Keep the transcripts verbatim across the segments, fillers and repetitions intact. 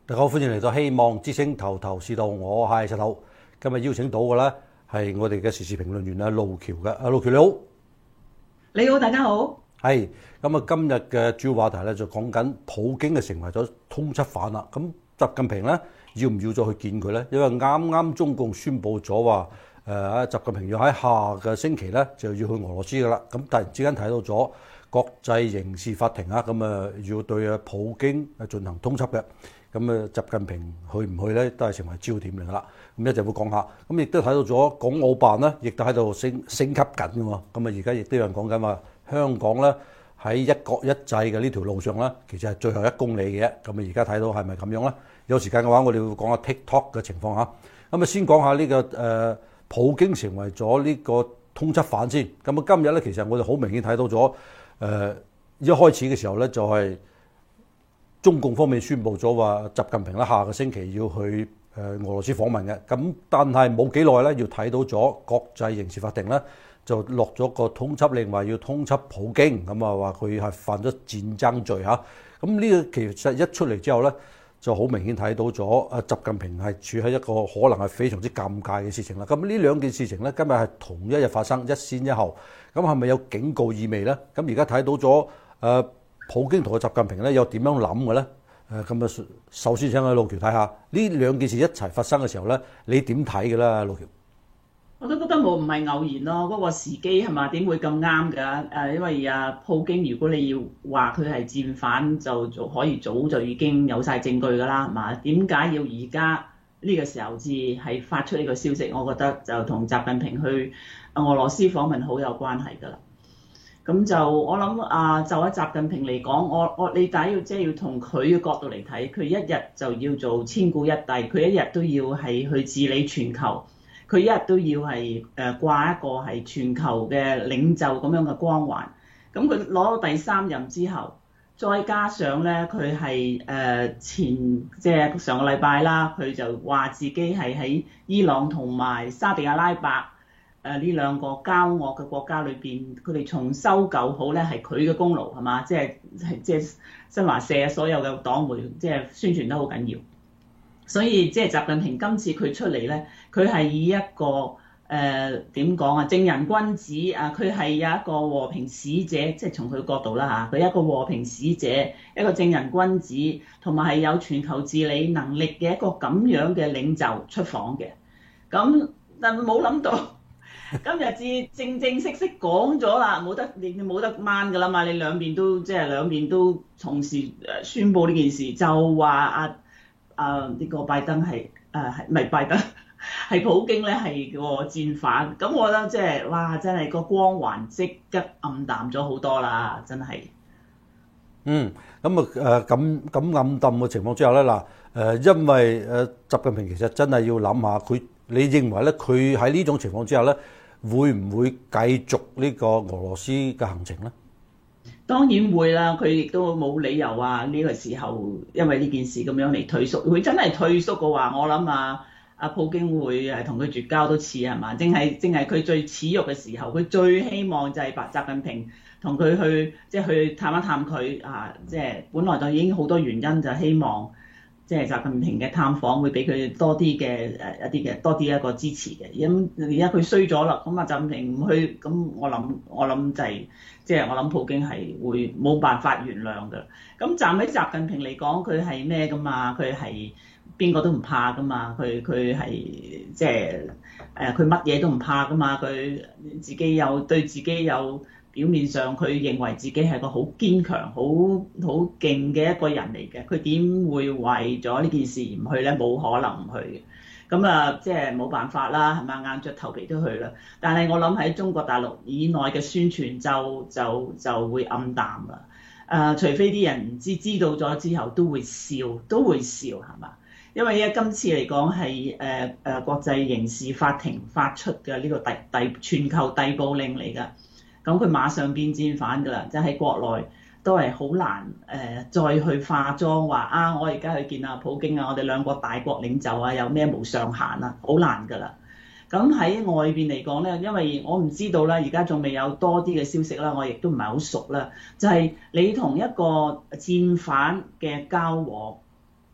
大家好，歡迎嚟到希望之星頭頭是道，我係石頭。今日邀請到嘅咧係我哋嘅時事評論員啊，路橋嘅。阿路橋你好， 你好，大家好。 係咁啊！今日嘅主要話題咧就講緊普京嘅成為咗通緝犯啦。咁習近平咧要唔要再去見佢咧？因為啱啱中共宣布咗話，誒啊習近平要喺下個星期咧就要去俄羅斯噶啦。咁突然之間睇到咗國際刑事法庭啊，咁啊要對啊普京啊進行通緝嘅。咁啊，習近平去唔去咧，都係成為焦點嚟噶啦。咁一陣會講下。咁亦都睇到咗港澳辦咧，亦都喺度升升級緊嘅喎。咁啊，而家亦都有人講緊話，香港咧喺一國一制嘅呢條路上咧，其實係最後一公里嘅。咁啊，而家睇到係咪咁樣咧？有時間嘅話，我哋會講下 TikTok 嘅情況嚇。咁啊，先講下呢個誒普京成為咗呢個通緝犯先。咁啊，今日咧其實我哋好明顯睇到咗誒一開始嘅時候咧，就係中共方面宣布咗話，習近平咧下個星期要去誒俄羅斯訪問嘅。咁但係冇幾耐咧，要睇到咗國際刑事法庭咧就落咗個通緝令，話要通緝普京。咁啊話佢係犯咗戰爭罪嚇。咁呢個其實一出嚟之後咧，就好明顯睇到咗啊習近平係處喺一個可能係非常之尷尬嘅事情啦。咁呢兩件事情咧，今日係同一日發生，一先一後。咁係咪有警告意味咧？咁而家睇到咗誒普京同個習近平咧有點樣諗嘅咧？誒咁啊，首先請阿路橋睇下呢兩件事一齊發生嘅時候咧，你點睇嘅啦，路橋？ 我都覺得冇唔係偶然咯，嗰、那個時機係嘛？點會咁啱㗎？誒，因為啊，普京如果你要話佢係戰犯，就就可以早就已經有晒證據㗎啦，係嘛？點解要而家呢個時候至係發出呢個消息？我覺得就同習近平去俄羅斯訪問好有關係㗎啦。咁就我諗啊，就喺習近平嚟講，我我你第一要即係要從佢嘅角度嚟睇，佢一日就要做千古一帝，佢一日都要係去治理全球，佢一日都要係誒掛一個係全球嘅領袖咁樣嘅光環。咁佢攞到第三任之後，再加上咧佢係誒前即係上個禮拜啦，佢就話自己係喺伊朗同埋沙地阿拉伯。誒呢兩個交惡嘅國家裏邊，佢哋重修舊好咧，係佢嘅功勞係嘛？即係即係新華社所有嘅黨媒即係宣傳得好緊要。所以即係習近平今次佢出嚟咧，佢係以一個誒點講啊正人君子啊，佢係有一個和平使者，即係從佢角度啦嚇，佢一個和平使者，一個正人君子，同埋係有全球治理能力嘅一個咁樣嘅領袖出訪嘅。咁但冇諗到。今日至正正式式講咗啦，冇得你冇得掹㗎啦嘛，你兩邊都即係兩邊都同時誒宣佈呢件事，就話啊啊呢個拜登係誒係唔係拜登係普京咧係個戰犯，咁我覺得即係哇真係個光環即刻暗淡咗好多啦，真係。 嗯，咁啊誒咁咁暗淡嘅情況之下咧嗱誒，因為誒習近平其實真係要諗下佢，你認為咧佢喺呢種情況之下咧？會唔會繼續呢個俄羅斯嘅行程呢？ 當然會啦，佢亦都冇理由話呢個時候因為呢件事咁樣嚟退縮。佢真係退縮嘅話，我諗啊，阿普京會誒同佢絕交都似係嘛？正係正係佢最恥辱嘅時候，佢最希望就係白習近平同佢去即係去探一探佢啊！即係本來就已經好多原因就希望。即係習近平嘅探訪會俾佢多啲嘅誒一啲嘅多啲一個支持嘅，咁而家佢衰咗啦，咁啊習近平唔去，咁我諗我諗就係即係我諗普京係會冇辦法原諒嘅。咁站喺習近平嚟講，佢係咩噶嘛？佢係邊個都唔怕噶嘛？佢佢係即係誒佢乜嘢都唔怕噶嘛？佢自己有對自己有。表面上佢認為自己係個好堅強、好好勁嘅一個人嚟嘅，佢點會為咗呢件事唔去咧？冇可能唔去嘅。咁啊，即係冇辦法啦，係咪？硬着頭皮都去啦。但係我諗喺中國大陸以內嘅宣傳就就就會暗淡啦。誒、呃，除非啲人唔知知道咗之後都會笑，都會笑係嘛？因為咧今次嚟講係誒誒國際刑事法庭發出嘅呢個逮逮全球逮捕令嚟㗎。咁佢馬上變戰犯㗎啦，即係喺國內都係好難誒、呃、再去化妝話啊！我而家去見阿普京啊，我哋兩個大國領袖啊，有咩無上限啊，好難㗎啦。咁喺外邊嚟講咧，因為我唔知道啦，而家仲未有多啲嘅消息啦，我亦都唔係好熟啦。就係、是、你同一個戰犯嘅交往，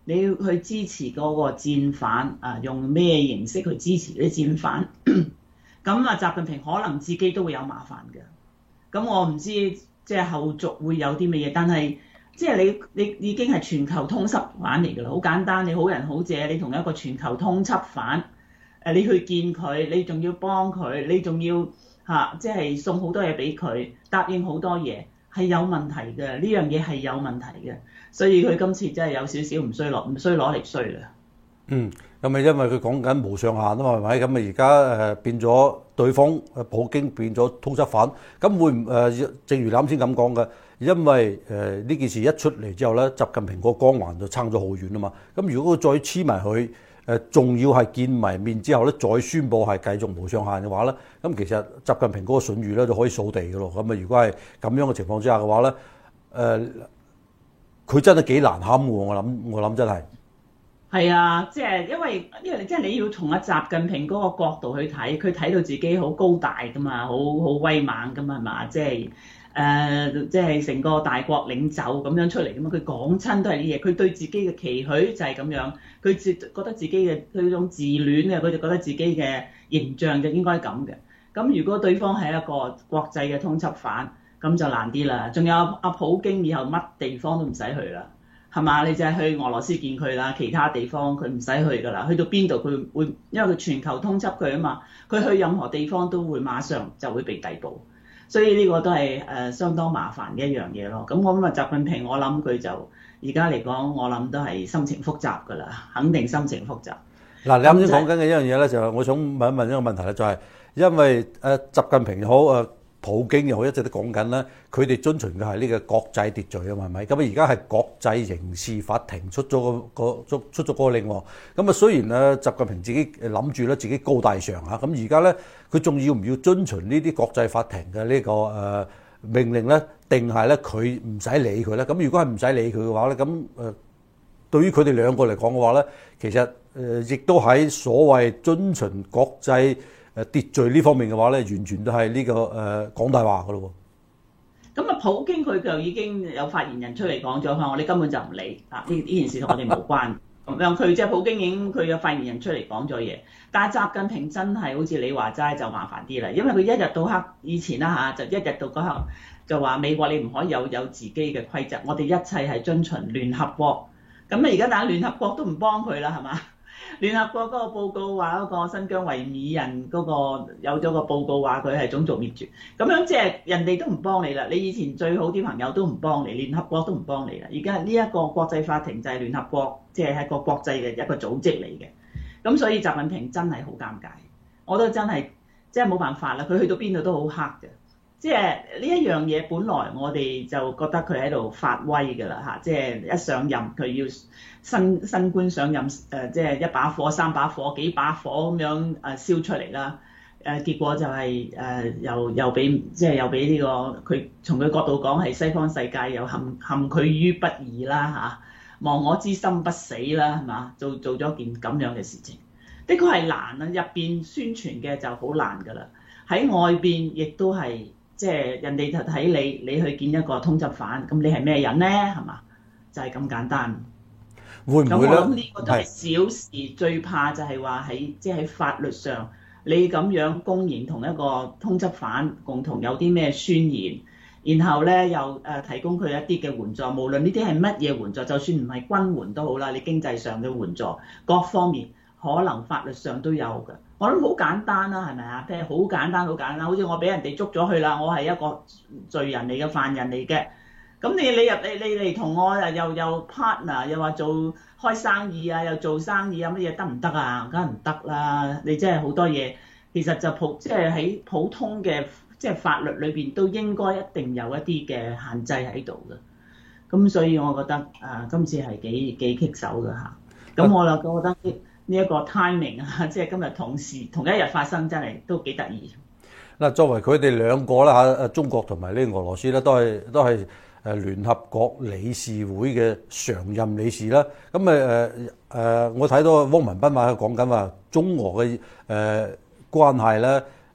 你要去支持嗰個戰犯啊，用咩形式去支持啲戰犯？咁啊，習近平可能自己都會有麻煩嘅。咁我唔知即係後續會有啲乜嘢，但係即係你你已經係全球通緝犯嚟㗎啦，好簡單，你好人好姐，你同一個全球通緝犯，誒你去見佢，你仲要幫佢，你仲要嚇即係送好多嘢俾佢，答應好多嘢，係有問題嘅，呢樣嘢係有問題嘅，所以佢今次真係有少少唔衰落，唔衰攞嚟衰啦。 嗯，咁咪因為佢講緊無上限啊嘛，係咪？咁咪而家誒變咗對方誒普京變咗通緝犯，咁會唔誒、呃？正如你啱先咁講嘅，因為誒呢、呃、件事一出嚟之後咧，習近平個光環就撐咗好遠啊嘛。咁如果佢再黐埋佢誒，仲、呃、要係見埋面之後咧，再宣佈係繼續無上限嘅話咧，咁其實習近平嗰個信譽咧就可以掃地嘅咯。咁啊，如果係咁樣嘅情況之下嘅話咧，誒、呃、佢真係幾難堪喎！我諗我諗真係。 係啊，即係因為因為即係你要從阿習近平嗰個角度去睇，佢睇到自己好高大噶嘛，好好威猛噶嘛，係嘛？即係誒，即係成個大國領袖咁樣出嚟噶嘛，佢講親都係啲嘢，佢對自己嘅期許就係咁樣，佢自覺得自己嘅佢種自戀嘅，佢就覺得自己嘅形象就應該咁嘅。咁如果對方係一個國際嘅通緝犯，咁就難啲啦。仲有阿普京以後乜地方都唔使去啦。係嘛？你就係去俄羅斯見佢啦，其他地方佢唔使去㗎啦。去到邊度佢會，因為佢全球通緝佢啊嘛，佢去任何地方都會馬上就會被逮捕，所以呢個都係誒相當麻煩嘅一樣嘢咯。咁我諗啊，習近平我諗佢就而家嚟講，我諗都係心情複雜㗎啦，肯定心情複雜。 嗱，你啱先講緊嘅一樣嘢咧，就係我想問一問一個問題咧，就係因為誒習近平又好誒。普京又好，一直都講緊咧，佢哋遵循嘅係呢個國際秩序啊嘛，係咪？咁啊，而家係國際刑事法庭出咗個個出出咗個令喎。咁啊，雖然咧習近平自己諗住咧自己高大上嚇，咁而家咧佢仲要唔要遵循呢啲國際法庭嘅呢個誒命令咧？定係咧佢唔使理佢咧？咁如果係唔使理佢嘅話咧，咁誒對於佢哋兩個嚟講嘅話咧，其實誒亦都喺所謂遵循國際誒秩序呢方面嘅話咧，完全都係呢、這個誒、呃、講大話噶咯喎。 咁啊，普京佢就已經有發言人出嚟講咗，佢話我哋根本就唔理啊，呢呢件事同我哋無關。咁樣佢即係普京已經佢有發言人出嚟講咗嘢，但係習近平真係好似你話齋就麻煩啲啦，因為佢一日到黑以前啦嚇，就一日到嗰刻就話美國你唔可以有有自己嘅規則，我哋一切係遵循聯合國。咁啊而家但係聯合國都唔幫佢啦，係嘛？聯合國嗰個報告話嗰個新疆維吾爾人嗰個有咗個報告話佢係種族滅絕，咁樣即係人哋都唔幫你啦。你以前最好啲朋友都唔幫你，聯合國都唔幫你啦。而家呢一個國際法庭就係聯合國，即係係個國際嘅一個組織嚟嘅。咁所以習近平真係好尷尬，我都真係即係冇辦法啦。佢去到邊度都好黑嘅，即係呢一樣嘢，本來我哋就覺得佢喺度發威㗎啦嚇，即係一上任佢要。新新官上任誒、呃，即係一把火、三把火、幾把火咁樣誒燒出嚟啦。誒、呃、結果就係、是、誒、呃、又又俾即係又俾呢、這個佢從佢角度講係西方世界又陷陷佢於不義啦嚇，亡我之心不死啦係嘛？做做咗件咁樣嘅事情，的確係難啊！入邊宣傳嘅就好難㗎啦，喺外邊亦都係即係人哋就睇你，你去見一個通緝犯，咁你係咩人咧？係嘛？就係、是、咁簡單。 會唔會咧？ 咁我諗呢個都係小事，最怕就係話喺即係喺法律上，你咁樣公然同一個通緝犯共同有啲咩宣言，然後咧又誒提供佢一啲嘅援助，無論呢啲係乜嘢援助，就算唔係軍援都好啦，你經濟上嘅援助，各方面可能法律上都有嘅。我諗好簡單啦，係咪啊？譬如好簡單，好簡單，好似我俾人哋捉咗去啦，我係一個罪人嚟嘅，犯人嚟嘅。咁你你入你你嚟同我又又 partner 又話做開生意啊，又做生意啊，乜嘢得唔得啊？梗係唔得啦！你真係好多嘢，其實就普即係喺普通嘅即係法律裏邊都應該一定有一啲嘅限制喺度嘅。咁所以我覺得啊，今次係幾幾棘手㗎嚇。咁我就覺得呢呢一個 timing 啊，即係今日同時同一日發生，真係都幾得意。 嗱，作為佢哋兩個啦嚇，誒中國同埋呢俄羅斯咧，都係都係。誒聯合國理事會嘅常任理事啦，咁誒誒誒，我睇到汪文斌話講緊話中俄嘅誒關係咧，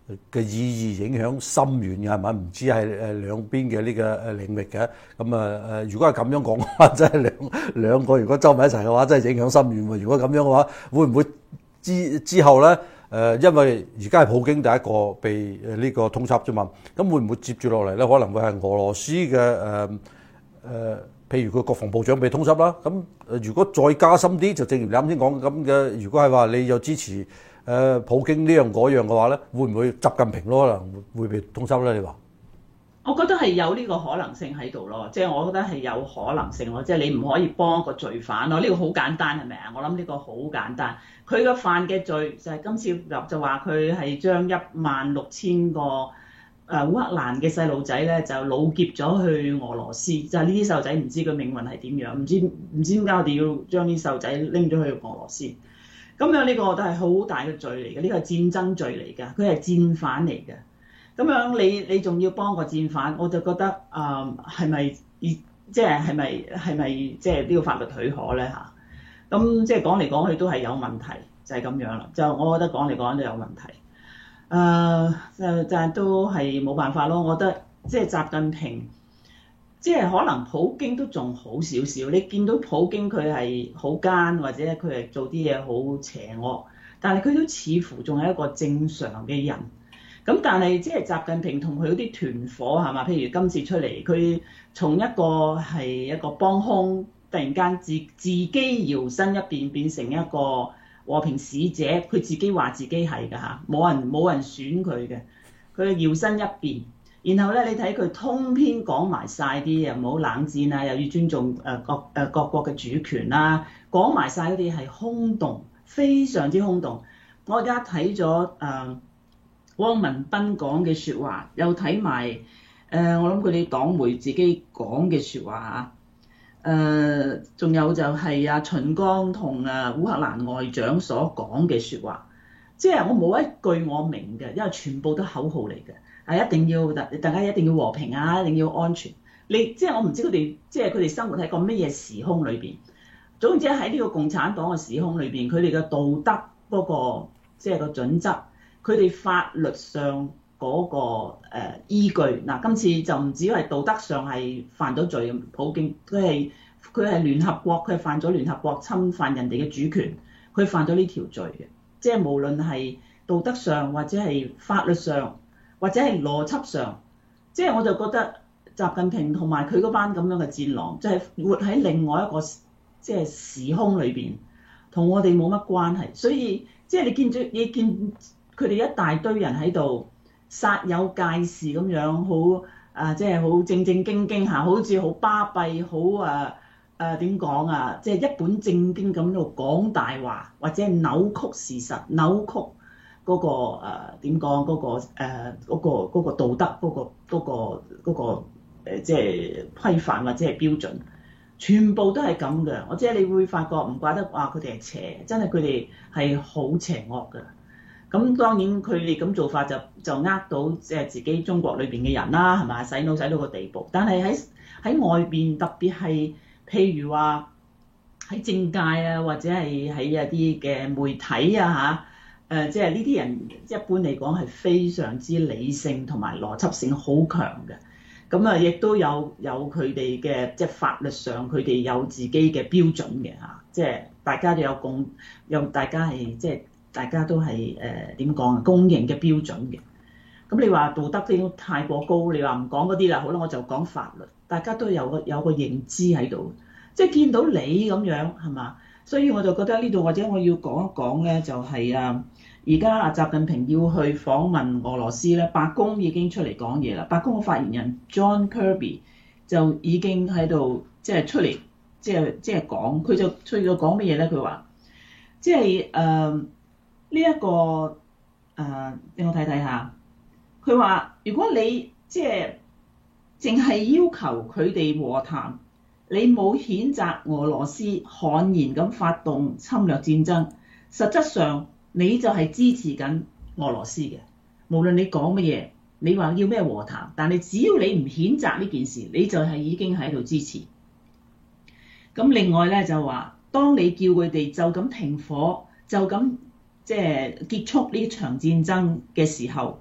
嘅意義影響深遠嘅係咪？唔知係誒兩邊嘅呢個誒領域嘅。咁啊誒，如果係咁樣講嘅話，真係兩兩個如果周埋一齊嘅話，真係影響深遠喎。如果咁樣嘅話，會唔會之之後咧誒、呃？因為而家係普京第一個被誒呢個通緝啫嘛，咁會唔會接住落嚟咧？可能會係俄羅斯嘅誒誒，譬如佢國防部長被通緝啦。咁誒，如果再加深啲，就正如你啱先講咁嘅，如果係話你有支持。誒普京呢樣嗰樣嘅話咧，會唔會習近平咯？可能會被通緝咧？你話？ 我覺得係有呢個可能性喺度咯，即係我覺得係有可能性咯，即係你唔可以幫一個罪犯咯，呢個好簡單係咪啊？我諗呢個好簡單，佢個犯嘅罪就係今次入就話佢係將一萬六千個誒烏克蘭嘅細路仔咧就擄劫咗去俄羅斯，就係呢啲細路仔唔知佢命運係點樣，唔知唔知點解我哋要將啲細路仔拎咗去俄羅斯。咁樣呢個都係好大嘅罪嚟嘅，呢個係戰爭罪嚟㗎，佢係戰犯嚟嘅。咁樣你你仲要幫個戰犯，我就覺得誒係咪即係係咪係咪即係呢個法律許可咧嚇？咁即係講嚟講去都係有問題，就係、是、咁樣啦。就我覺得講嚟講都有問題。誒、呃、就就係都係冇辦法咯。我覺得即係習近平。即係可能普京都仲好少少，你見到普京佢係好奸或者佢係做啲嘢好邪惡，但係佢都似乎仲係一個正常嘅人。咁但係即係習近平同佢嗰啲團伙係嘛？譬如今次出嚟，佢從一個係一個幫兇，突然間自自己搖身一變變成一個和平使者，佢自己話自己係㗎嚇，冇人冇人選佢嘅，佢搖身一變。然後咧，你睇佢通篇講埋晒啲，又唔好冷戰啊，又要尊重誒各誒各國嘅主權啦，講埋晒嗰啲係空洞，非常之空洞。我而家睇咗誒汪文斌講嘅説話，又睇埋誒我諗佢哋黨媒自己講嘅説話嚇，誒、呃、仲有就係阿秦剛同誒烏克蘭外長所講嘅説話，即係我冇一句我明嘅，因為全部都口號嚟嘅。係一定要大大家一定要和平啊，一定要安全。你即係我唔知佢哋即係佢哋生活喺個乜嘢時空裏邊。總之喺呢個共產黨嘅時空裏邊，佢哋嘅道德嗰個即係個準則，佢哋法律上嗰個誒依據。嗱，今次就唔止係道德上係犯咗罪，普京佢係佢係聯合國，佢係犯咗聯合國侵犯人哋嘅主權，佢犯咗呢條罪嘅。即係無論係道德上或者係法律上。或者係邏輯上，即係我就覺得習近平同埋佢嗰班咁樣嘅戰狼，就係活喺另外一個即係時空裏邊，同我哋冇乜關係。所以即係你見咗，你見佢哋一大堆人喺度煞有介事咁樣，好啊，即係好正正經經嚇，好似好巴閉，好啊啊點講啊，即係一本正經咁喺度講大話，或者係扭曲事實、扭曲。嗰、那個誒點講嗰個誒嗰、呃那個那個道德嗰、那個嗰、那個嗰、那個誒即係規範或者係標準，全部都係咁嘅。我即係你會發覺唔怪得話佢哋係邪，真係佢哋係好邪惡㗎。咁當然佢哋咁做法就就呃到即係自己中國裏邊嘅人啦，係咪？洗腦洗到個地步。但係喺喺外邊，特別係譬如話喺政界啊，或者係喺一啲嘅媒體啊嚇。誒、呃，即係呢啲人一般嚟講係非常之理性同埋邏輯性好強嘅，咁啊，亦都有有佢哋嘅即係法律上佢哋有自己嘅標準嘅嚇，即係大家都有共，有大家係即係大家都係誒點講啊，公認嘅標準嘅。咁你話道德都太過高，你話唔講嗰啲啦，好啦，我就講法律，大家都有個有個認知喺度，即係見到你咁樣係嘛，所以我就覺得呢度或者我要講一講咧，就係啊。而家啊，習近平要去訪問俄羅斯咧，白宮已經出嚟講嘢啦。白宮嘅發言人 John Kirby 就已經喺度即係出嚟，即係即係講，佢就出咗講乜嘢咧？佢話即係誒呢一個誒，俾、呃、我睇睇下。佢話如果你即係淨係要求佢哋和談，你冇譴責俄羅斯悍然咁發動侵略戰爭，實質上，你就係支持緊俄羅斯嘅，無論你講乜嘢，你話要咩和談，但係只要你唔譴責呢件事，你就係已經喺度支持。咁另外咧就話，當你叫佢哋就咁停火，就咁即係結束呢場戰爭嘅時候，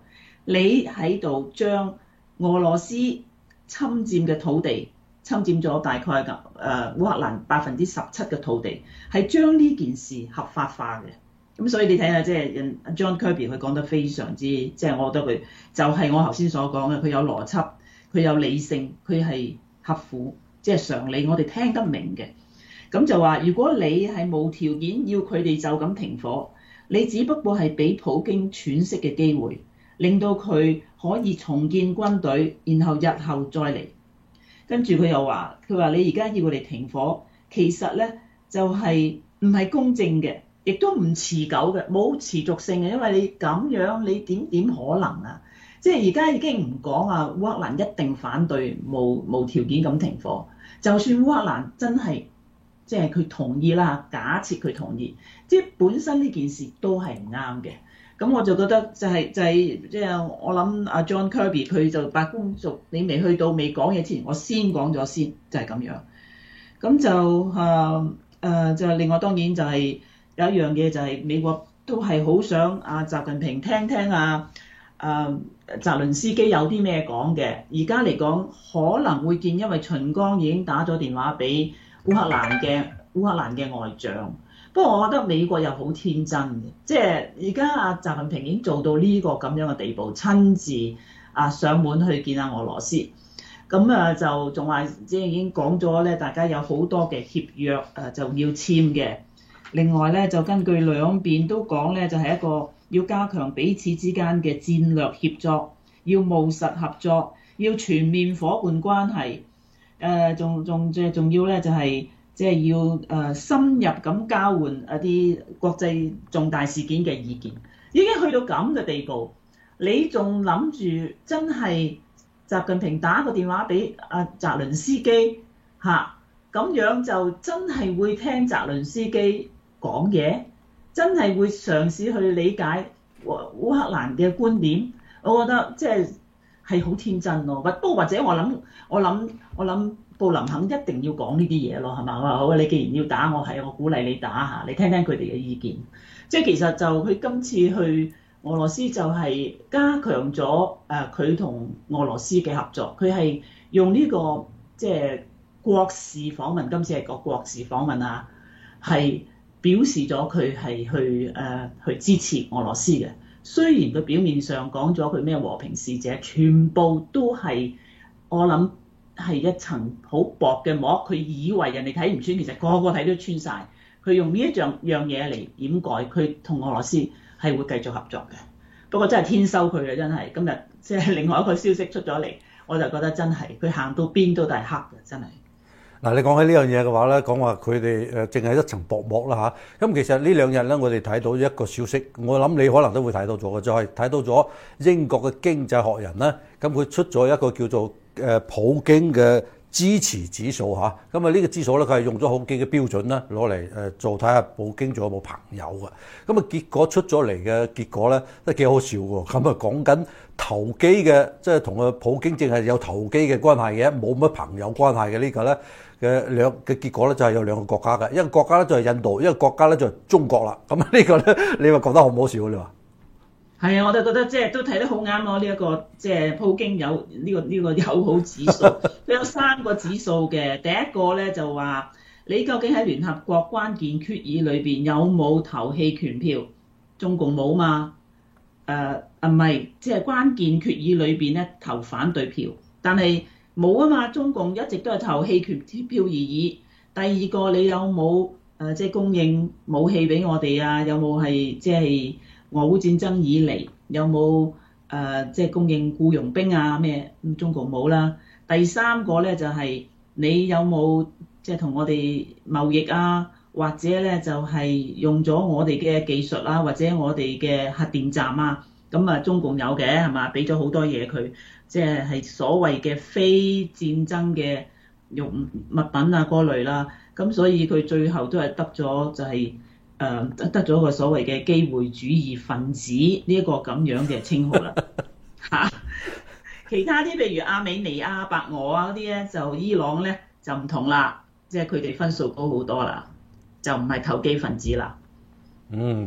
你喺度將俄羅斯侵佔嘅土地，侵佔咗大概嘅誒、呃、烏克蘭百分之十七嘅土地，係將呢件事合法化嘅。咁所以你睇下，即係人 John Kirby 佢講得非常之，即係我覺得佢就係我頭先所講嘅，佢有邏輯，佢有理性，佢係合乎即係常理，我哋聽得明嘅。咁就話，如果你係無條件要佢哋就咁停火，你只不過係俾普京喘息嘅機會，令到佢可以重建軍隊，然後日後再嚟。跟住佢又話，佢話你而家要佢哋停火，其實咧就係唔係公正嘅，亦都唔持久嘅，冇持續性嘅，因為你咁樣你點點可能啊？即係而家已經唔講啊，烏克蘭一定反對無無條件咁停火，就算烏克蘭真係。即係佢同意啦，假設佢同意，即係本身呢件事都係唔啱嘅。咁我就覺得就係、是、就係即係我諗阿 John Kirby 佢就白宮做，你未去到未講嘢之前，我先講咗先，就係、是、咁樣。咁就誒誒、呃呃、就另外當然就係有一樣嘢就係美國都係好想阿習近平聽聽啊誒澤倫斯基有啲咩講嘅。而家嚟講可能會見，因為秦剛已經打咗電話俾烏克蘭嘅烏克蘭嘅外長，不過我覺得美國又好天真嘅，即係而家阿習近平已經做到呢個咁樣嘅地步，親自啊上門去見下俄羅斯，咁啊就仲話即係已經講咗咧，大家有好多嘅協約誒就要簽嘅。另外咧就根據兩邊都講咧，就係一個要加強彼此之間嘅戰略協作，要務實合作，要全面伙伴關係。誒仲仲即係仲要咧，就係即係要誒深入咁交換一啲國際重大事件嘅意見，已經去到咁嘅地步，你仲諗住真係習近平打個電話俾阿澤倫斯基嚇，咁樣就真係會聽澤倫斯基講嘢，真係會嘗試去理解烏烏克蘭嘅觀點？我覺得即係。係好天真咯，不過或者我諗，我諗，我諗布林肯一定要講呢啲嘢咯，係嘛？我話好啊，你既然要打我，係我鼓勵你打下，你聽聽佢哋嘅意見。即係其實就佢今次去俄羅斯就係加強咗誒佢同俄羅斯嘅合作，佢係用呢個即係國事訪問，今次係個國事訪問啊，係表示咗佢係去誒去支持俄羅斯嘅。雖然佢表面上講咗佢咩和平使者，全部都係我諗係一層好薄嘅膜，佢以為人哋睇唔穿，其實個個睇都穿晒。佢用呢一樣樣嘢嚟掩蓋佢同俄羅斯係會繼續合作嘅。不過真係天收佢嘅，真係今日即係另外一個消息出咗嚟，我就覺得真係佢行到邊都係黑嘅，真係。 嗱，你講起呢樣嘢嘅話咧，講話佢哋誒淨係一層薄膜啦嚇。咁其實呢兩日咧，我哋睇到一個消息，我諗你可能都會睇到咗嘅，就係睇到咗英國嘅經濟學人咧，咁佢出咗一個叫做誒普京嘅支持指數嚇。咁啊呢個指數咧，佢係用咗好幾個標準啦，攞嚟誒做睇下普京仲有冇朋友嘅。咁啊結果出咗嚟嘅結果咧，都幾好笑喎。咁啊講緊投機嘅，即係同個普京淨係有投機嘅關係嘅，冇乜朋友關係嘅呢個咧。嘅兩嘅結果咧就係有兩個國家嘅，一個國家咧就係印度，一個國家咧就係中國啦。咁呢個咧，你話覺得好唔好笑？你話係啊，我就覺得即係都睇得好啱咯。呢一個即係普京有呢個呢個友好指數，佢有三個指數嘅。第一個咧就話你究竟喺聯合國關鍵決議裏邊有冇投棄權票？中共冇嘛？誒啊唔係，即係關鍵決議裏邊咧投反對票，但係。冇啊嘛，中共一直都係投棄權票而已。第二個你有冇誒即係供應武器俾我哋啊？有冇係即係俄烏戰爭以嚟有冇誒即係供應僱傭兵啊咩？咁中共冇啦。第三個咧就係、是、你有冇即係同我哋貿易啊？或者咧就係、是、用咗我哋嘅技術啊，或者我哋嘅核電站啊？咁啊中共有嘅係嘛？俾咗好多嘢佢。即係係所謂嘅非戰爭嘅用物品啊嗰類啦，咁所以佢最後都係得咗就係、是、誒、呃、得咗個所謂嘅機會主義分子呢一個咁樣嘅稱號啦嚇。其他啲譬如亞美尼亞、白俄啊嗰啲咧，就伊朗咧就唔同啦，即係佢哋分數高好多啦，就唔係投機分子啦。 嗯。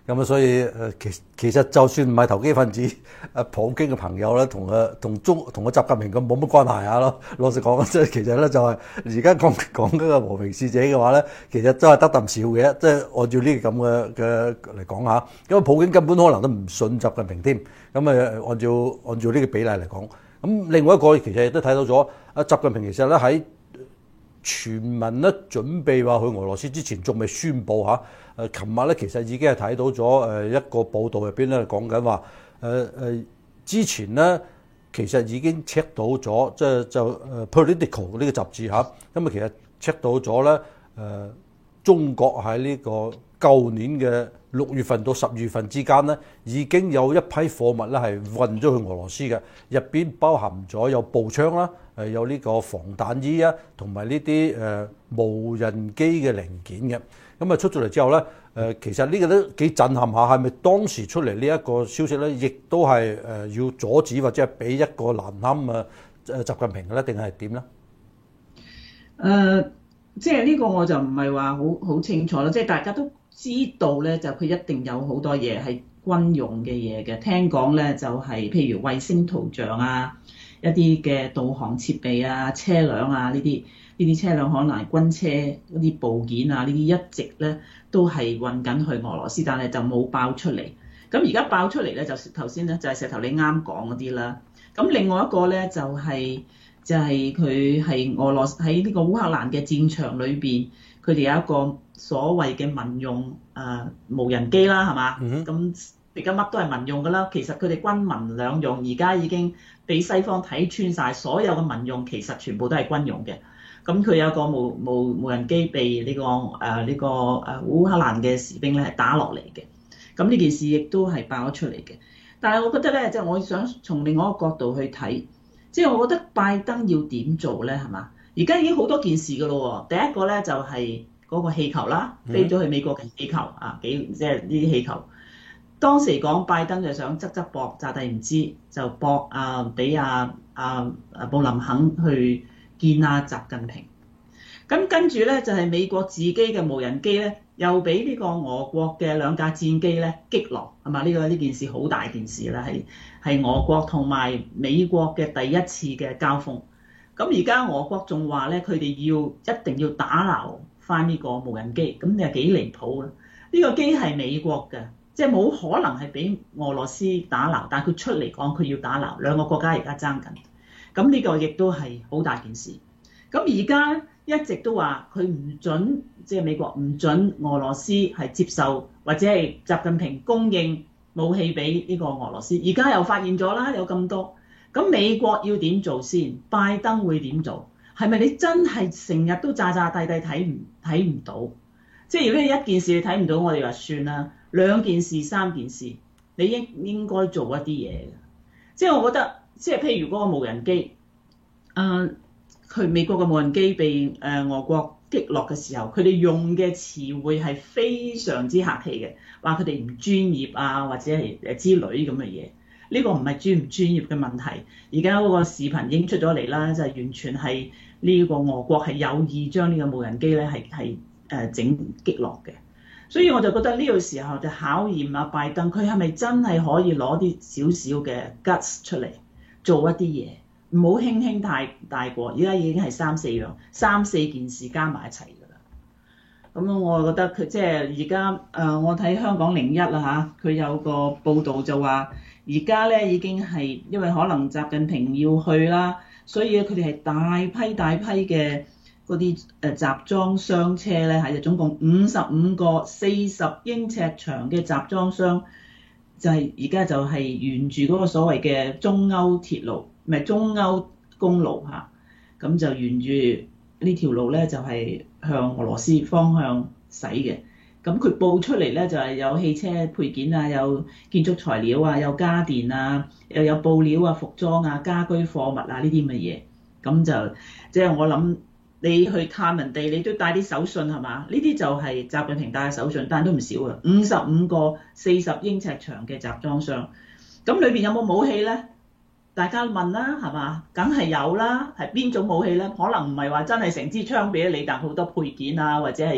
咁啊，所以誒其其實就算唔係投機分子，誒普京嘅朋友咧，同誒同中同個習近平咁冇乜關係啊咯。老實講，即係其實咧就係而家講講嗰個和平使者嘅話咧，其實都係得啖笑嘅，即係按照呢個咁嘅嘅嚟講下，因為普京根本可能都唔信習近平添。咁誒按照按照呢個比例嚟講，咁另外一個其實亦都睇到咗，阿習近平其實咧喺全民咧準備話去俄羅斯之前，仲未宣佈嚇。誒，琴日咧其實已經係睇到咗誒一個報道入邊咧講緊話，誒誒之前咧其實已經 check 到咗，即係就誒 Political 呢個雜誌嚇，咁啊其實 check 到咗咧誒中國喺呢個舊年嘅六月份到十月份之間咧，已經有一批貨物咧係運咗去俄羅斯嘅，入邊包含咗有步槍啦，誒有呢個防彈衣啊，同埋呢啲誒無人機嘅零件嘅。咁啊出咗嚟之後咧，誒其實呢個都幾震撼下，係咪當時出嚟呢一個消息咧，亦都係誒要阻止或者係俾一個難堪啊誒習近平嘅咧，定係點咧？誒、 呃，即係呢個我就唔係話好好清楚啦，即係大家都知道咧，就佢一定有好多嘢係軍用嘅嘢嘅。聽講咧就係、是、譬如衛星圖像啊，一啲嘅導航設備啊、車輛啊呢啲。呢啲車輛可能係軍車嗰啲部件啊，呢啲一直咧都係運緊去俄羅斯，但係就冇爆出嚟。咁而家爆出嚟咧，就頭先咧就係石頭你啱講嗰啲啦。咁另外一個咧就係、是、就係佢係俄羅斯喺呢個烏克蘭嘅戰場裏邊，佢哋有一個所謂嘅民用誒、呃、無人機啦，係嘛？咁而家乜都係民用㗎啦。其實佢哋軍民兩用，而家已經俾西方睇穿晒，所有嘅民用其實全部都係軍用嘅。咁佢有個無無無人機被呢、這個誒呢、呃這個誒烏克蘭嘅士兵咧係打落嚟嘅，咁呢件事亦都係爆咗出嚟嘅。但係我覺得咧，即、就、係、是、我想從另外一個角度去睇，即、就、係、是、我覺得拜登要點做咧，係嘛？而家已經好多件事㗎咯喎。第一個咧就係、是、嗰個氣球啦，飛咗去美國嘅氣球啊，幾即係呢啲氣球。當時講拜登就想側側膊，詐帝唔知就搏啊，俾阿阿阿布林肯去見啊習近平，咁跟住咧就係、是、美國自己嘅無人機咧，又俾呢個俄國嘅兩架戰機咧擊落，係嘛？呢、這個呢件事好大件事啦，係係俄國同埋美國嘅第一次嘅交鋒。咁而家俄國仲話咧，佢哋要一定要打撈翻呢個無人機，咁你係幾離譜啊？呢、這個機係美國嘅，即係冇可能係俾俄羅斯打撈，但係佢出嚟講佢要打撈，兩個國家而家爭緊。咁呢個亦都係好大件事。咁而家一直都話佢唔準，即係美國唔準俄羅斯係接受或者係習近平供應武器俾呢個俄羅斯。而家又發現咗啦，有咁多。咁美國要點做先？拜登會點做？係咪你真係成日都詐詐諦諦睇唔睇唔到？即係如果你一件事你睇唔到，我哋話算啦。兩件事、三件事，你應應該做一啲嘢嘅。即係我覺得。即係譬如嗰個無人機，誒、呃，佢美國嘅無人機被誒、呃、俄國擊落嘅時候，佢哋用嘅詞彙係非常之客氣嘅，話佢哋唔專業啊，或者係誒之類咁嘅嘢。呢、這個唔係專唔專業嘅問題。而家嗰個視頻已經出咗嚟啦，就係、是、完全係呢個俄國係有意將呢個無人機咧係係誒整擊落嘅。所以我就覺得呢個時候就考驗阿拜登，佢係咪真係可以攞啲少少嘅 guts 出嚟？做一啲嘢，唔好輕輕太大過。而家已經係三四樣、三四件事加埋一齊㗎啦。咁我覺得佢即係而家誒，我睇香港零一啦嚇，佢有個報導就話，而家咧已經係因為可能習近平要去啦，所以佢哋係大批大批嘅嗰啲誒集裝箱車咧，係總共五十五個四十英尺長嘅集裝箱。就係而家就係沿住嗰個所謂嘅中歐鐵路，唔係中歐公路嚇，咁就沿住呢條路咧就係向俄羅斯方向駛嘅。咁佢報出嚟咧就係有汽車配件啊，有建築材料啊，有家電啊，又有布料啊、服裝啊、家居貨物啊呢啲咁嘅嘢。咁就即係我諗。你去探人哋，你都帶啲手信係嘛？呢啲就係習近平帶嘅手信，但係都唔少啊！五十五個四十英尺長嘅集裝箱，咁裏邊有冇武器咧？大家問啦，係嘛？梗係有啦，係邊種武器咧？可能唔係話真係成支槍俾你，但好多配件啊，或者係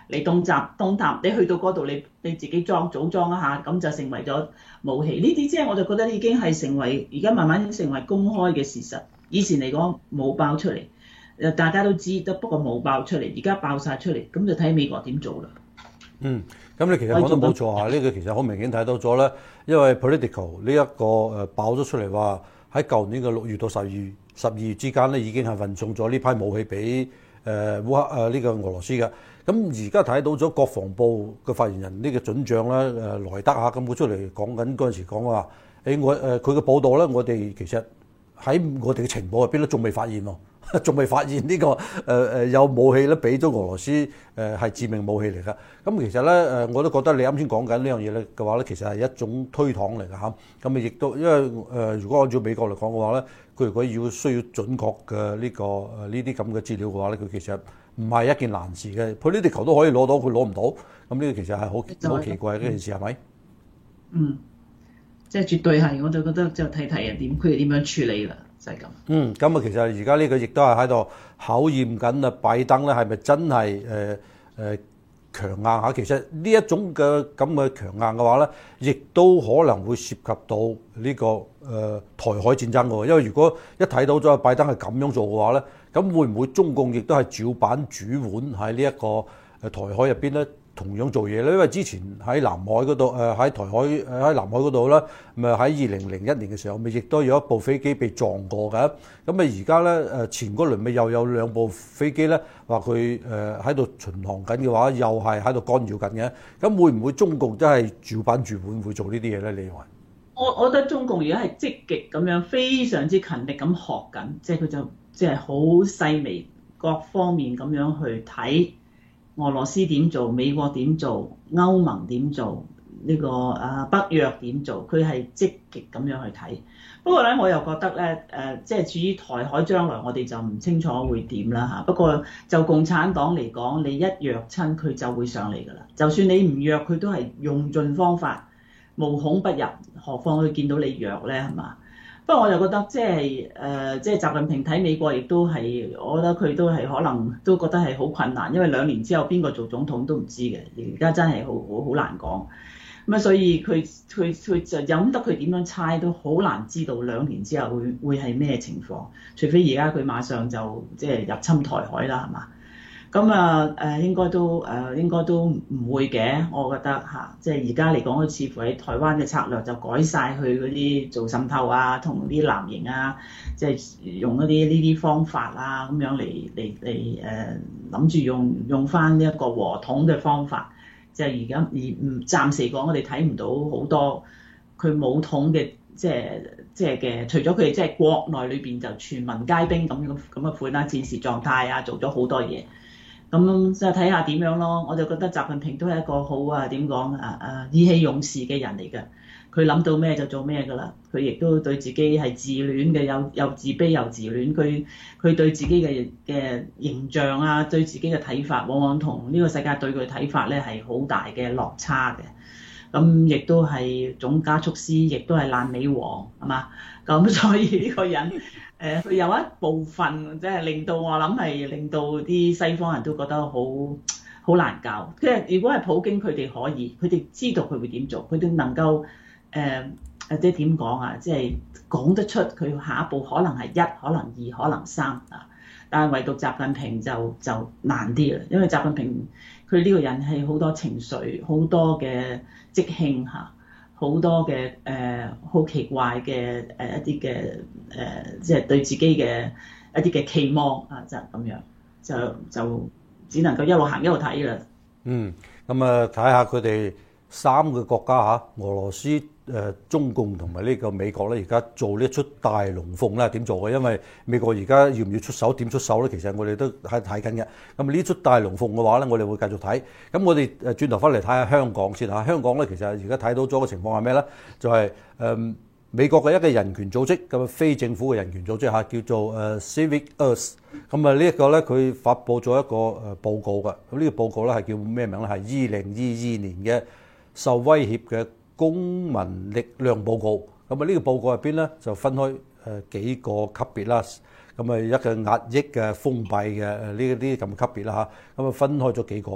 你東閘東塔，你去到嗰度你你自己裝組裝一下，咁就成為咗武器。呢啲即係我就覺得已經係成為而家慢慢已經成為公開嘅事實。以前嚟講冇爆出嚟，誒大家都知，都不過冇爆出嚟，而家爆晒出嚟，咁就睇美國點做啦。 嗯，咁你其實講得冇錯啊！呢個其實好明顯睇到咗咧，因為 Politico 呢一個誒爆咗出嚟話喺舊年嘅六月到十二月十二月之間咧，已經係運送咗呢批武器俾誒烏克誒呢個俄羅斯嘅。咁而家睇到咗國防部嘅發言人呢個準將咧誒萊德嚇，咁佢出嚟講緊嗰陣時講話，誒我誒佢嘅報道咧，我哋其實喺我哋嘅情報入邊咧，仲未發現喎。仲未發現呢、這個誒誒、呃、有武器咧，俾咗俄羅斯誒係、呃、致命武器嚟㗎。咁其實咧誒，我都覺得你啱先講緊呢樣嘢咧嘅話咧，其實係一種推搪嚟㗎嚇。咁啊，亦都因為誒、呃，如果按照美國嚟講嘅話咧，佢如果要需要準確嘅呢、這個誒呢啲咁嘅資料嘅話咧，佢其實唔係一件難事嘅。Politico 都可以攞到，佢攞唔到，咁呢個其實係好好奇怪嘅一件事，係咪？ 嗯，即係絕對係，我就覺得就睇睇人點佢哋點樣處理啦。就係咁。 嗯，咁啊，其實而家呢個亦都係喺度考驗緊啊，拜登咧係咪真係誒誒強硬嚇？其實呢一種嘅咁嘅強硬嘅話咧，亦都可能會涉及到呢、這個誒、呃、台海戰爭喎。因為如果一睇到咗拜登係咁樣做嘅話咧，咁會唔會中共亦都係照板煮碗喺呢一個誒台海入邊咧？同樣做嘢咧，因為之前喺南海嗰度，誒、呃、喺台海誒喺南海嗰度咧，咪喺二零零一年嘅時候，咪亦都有一部飛機被撞過嘅。咁咪而家咧誒前嗰輪咪又有兩部飛機咧，話佢誒喺度巡航緊嘅話，又係喺度干擾緊嘅。咁會唔會中共真係照板煮碗會做呢啲嘢咧？你認為？ 我我覺得中共而家係積極咁樣，非常之勤力咁學緊，即係佢就即係好細微各方面咁樣去睇。俄羅斯點做，美國點做，歐盟點做，呢、這個啊北約點做，佢係積極咁樣去睇。不過咧，我又覺得咧，誒、呃，即係至於台海將來，我哋就唔清楚會點啦嚇。不過就共產黨嚟講，你一約親佢就會上嚟㗎啦。就算你唔約，佢都係用盡方法，無孔不入。何況佢見到你弱咧，係嘛？不過我就覺得即係誒，即係習近平睇美國，亦都係，我覺得佢都係可能都覺得係好困難，因為兩年之後邊個做總統都唔知嘅，而家真係好好好難講。咁啊，所以佢佢佢就任得佢點樣猜都好難知道兩年之後會會係咩情況，除非而家佢馬上就即係入侵台海啦，係嘛？咁啊誒應該都誒、呃、應該都唔會嘅，我覺得嚇，即係而家嚟講，佢似乎喺台灣嘅策略就改晒去嗰啲做滲透啊，同啲藍營啊，即係用一啲呢啲方法啊，咁樣嚟嚟嚟誒諗住用用翻呢一個和統嘅方法，即係而家而唔暫時講，我哋睇唔到好多佢武統嘅即係即係嘅，除咗佢哋即係國內裏邊就全民皆兵咁咁咁嘅款啦，戰時狀態啊，做咗好多嘢。咁即係睇下點樣咯，我就覺得習近平都係一個好啊點講啊啊意氣用事嘅人嚟嘅，佢諗到咩就做咩㗎啦，佢亦都對自己係自戀嘅，又又自卑又自戀，佢佢對自己嘅嘅形象啊，對自己嘅睇法，往往同呢個世界對佢嘅睇法咧係好大嘅落差嘅。咁亦都係總加速師，亦都係爛尾王，係嘛？咁所以呢個人，誒、呃、佢有一部分即係令到我諗係令到啲西方人都覺得好好難教。即係如果係普京佢哋可以，佢哋知道佢會點做，佢哋能夠誒誒即係點講啊？即係講得出佢下一步可能係一，可能二，可能三啊。但係唯獨習近平就就難啲啦，因為習近平佢呢個人係好多情緒，好多嘅即興嚇，好多嘅誒好奇怪嘅誒、呃、一啲嘅誒，即係對自己嘅一啲嘅期望啊，就係咁樣，就就只能夠一路行一路睇啦。嗯， 咁啊睇下佢哋三個國家嚇，俄羅斯、誒中共同埋呢個美國咧，而家做呢出大龍鳳咧點做嘅？因為美國而家要唔要出手，點出手咧？其實我哋都喺睇緊嘅。咁呢出大龍鳳嘅話咧，我哋會繼續睇。咁我哋誒轉頭翻嚟睇下香港先嚇。香港咧其實而家睇到咗嘅情況係咩咧？就係、是、誒、呃、美國嘅一個人權組織，咁非政府嘅人權組織嚇，叫做誒 Civic Earth。咁啊呢一個咧，佢發布咗一個誒報告㗎。咁呢個報告咧係叫咩名咧？係二零二二年嘅受威脅嘅公民力量報告。咁啊呢個報告入邊咧就分開誒幾個級別啦。咁啊一個壓抑嘅封閉嘅誒呢啲咁嘅級別啦嚇。咁啊分開咗幾個㗎。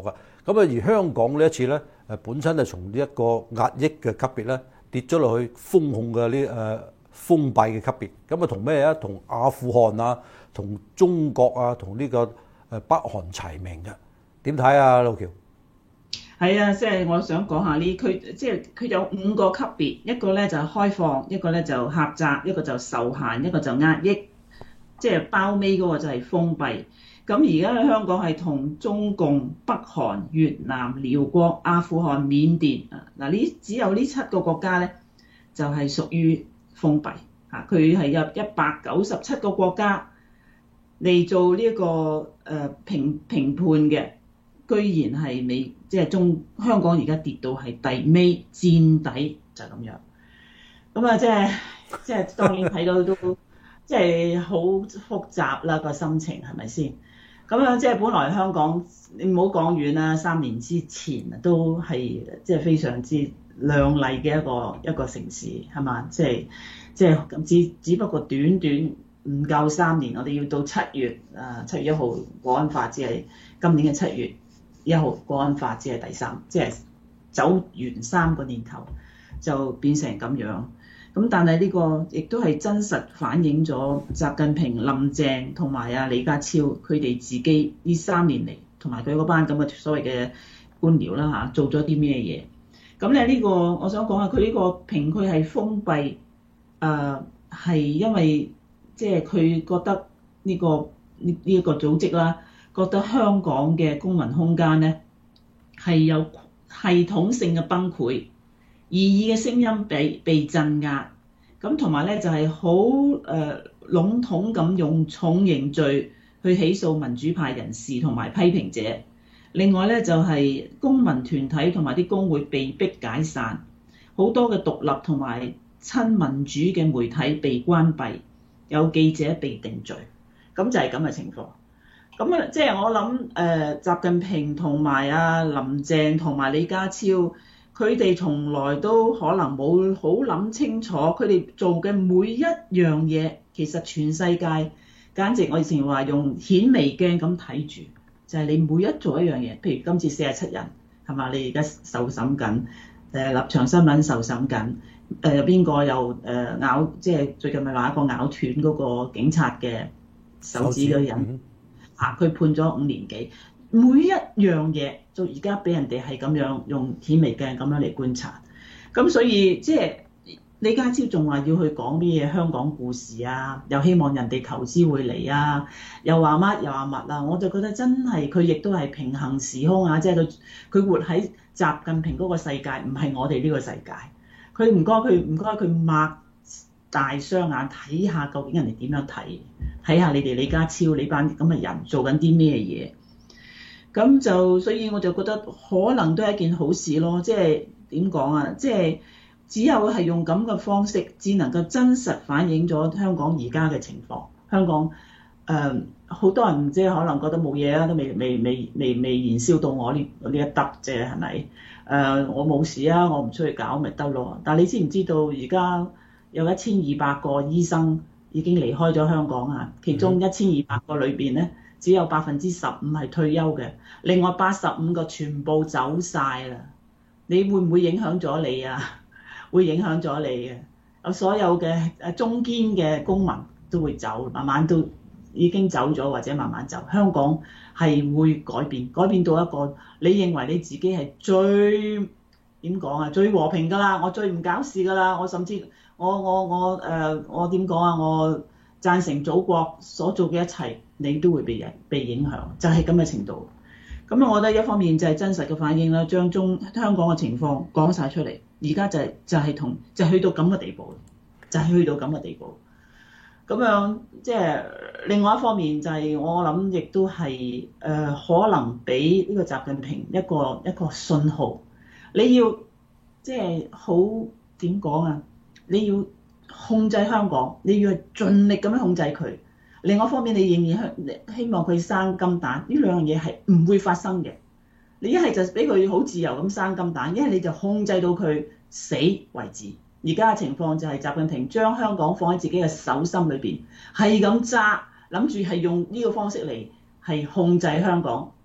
咁啊，而香港呢一次咧，誒本身係從呢一個壓抑嘅級別咧，跌咗落去封控嘅呢誒封閉嘅級別。咁啊，同咩啊？同阿富汗啊，同中國啊，同呢個誒北韓齊名嘅。點睇啊，路橋？ 係啊，即係我想講下呢，佢即係佢有五個級別，一個咧就開放，一個咧就狹窄，一個就受限，一個就壓抑，即係包尾嗰個就係封閉。咁而家喺香港係同中共、北韓、越南、寮國、阿富汗、緬甸啊，嗱呢只有呢七個國家咧就係屬於封閉嚇，佢係有一百九十七個國家嚟做呢、這、一個誒、呃、評評判嘅，居然係美即係中香港而家跌到係第尾墊底就係咁樣，咁啊即係即係當然睇到都即係好複雜啦個心情係咪先？咁樣即係本來香港，你唔好講遠啦，三年之前都係即係非常之亮麗嘅一個一個城市，係嘛？即係即係只只不過短短唔夠三年，我哋要到七月啊，七月一號國安法，只係今年嘅七月一號國安法，只係第三，即係走完三個年頭就變成咁樣。咁但係呢個亦都係真實反映咗習近平、林鄭同埋啊李家超佢哋自己呢三年嚟，同埋佢嗰班咁嘅所謂嘅官僚啦嚇，做咗啲咩嘢？咁咧呢個我想講下，佢呢個評佢係封閉，誒、呃、係因為即係佢覺得呢、這個呢呢一個組織啦，覺得香港嘅公民空間咧係有系統性嘅崩潰。異議嘅聲音被被鎮壓，咁同埋咧就係好誒籠統咁用重刑罪去起訴民主派人士同埋批評者。另外咧就係公民團體同埋啲工會被逼解散，好多嘅獨立同埋親民主嘅媒體被關閉，有記者被定罪，咁就係咁嘅情況。咁啊，即係我諗誒，習近平同埋啊林鄭同埋李家超。佢哋從來都可能冇好諗清楚，佢哋做嘅每一樣嘢，其實全世界簡直我以前話用顯微鏡咁睇住，就係你每一做一樣嘢，譬如今次四十七人係嘛，你而家受審緊，誒立場新聞受審緊，誒邊個又誒咬，即係最近咪話一個咬斷嗰個警察嘅手指嘅人，啊佢判咗五年幾。每一樣嘢，到而家俾人哋係咁樣用顯微鏡咁樣嚟觀察，咁所以即係李家超仲話要去講啲嘢香港故事啊，又希望人哋投資會嚟啊，又話乜又話乜啊，我就覺得真係佢亦都係平行時空啊，即係佢佢活喺習近平嗰個世界，唔係我哋呢個世界。佢唔該佢唔該佢擘大雙眼睇下究竟人哋點樣睇，睇下你哋李家超你班咁嘅人做緊啲咩嘢。咁就所以我就覺得可能都係一件好事咯，即係點講啊？即係只有係用咁嘅方式，至能夠真實反映咗香港而家嘅情況。香港誒好、呃、多人即係可能覺得冇嘢啊，都未未未未未燃燒到我呢呢一得啫，係咪？誒、呃、我冇事啊，我唔出去搞咪得咯。但係你知唔知道而家有一千二百個醫生已經離開咗香港啊？其中一千二百個裏邊咧，只有百分之十五係退休嘅，另外八十五個全部走晒啦。你會唔會影響咗你啊？會影響咗你嘅。有所有嘅誒中堅嘅公民都會走，慢慢都已經走咗或者慢慢走。香港係會改變，改變到一個你認為你自己係最點講啊？最和平㗎啦，我最唔搞事㗎啦，我甚至我我我誒、呃、我點講啊？我贊成祖國所做嘅一切。你都會被人被影響，就係咁嘅程度。咁啊，我覺得一方面就係真實嘅反應啦，將中香港嘅情況講晒出嚟。而家就係、是、就係、是、同就係、去到咁嘅地步，就係、是、去到咁嘅地步。咁樣即係、就是、另外一方面就係我諗亦都係誒、呃、可能俾呢個習近平一個一個信號，你要即係好點講啊？你要控制香港，你要盡力咁樣控制佢。另外一方面，你仍然希望佢生金蛋，呢兩樣嘢係唔會發生嘅。你一係就俾佢好自由咁生金蛋，一係你就控制到佢死為止。而家嘅情況就係習近平將香港放喺自己嘅手心裏邊，係咁揸，諗住係用呢個方式嚟係控制香港，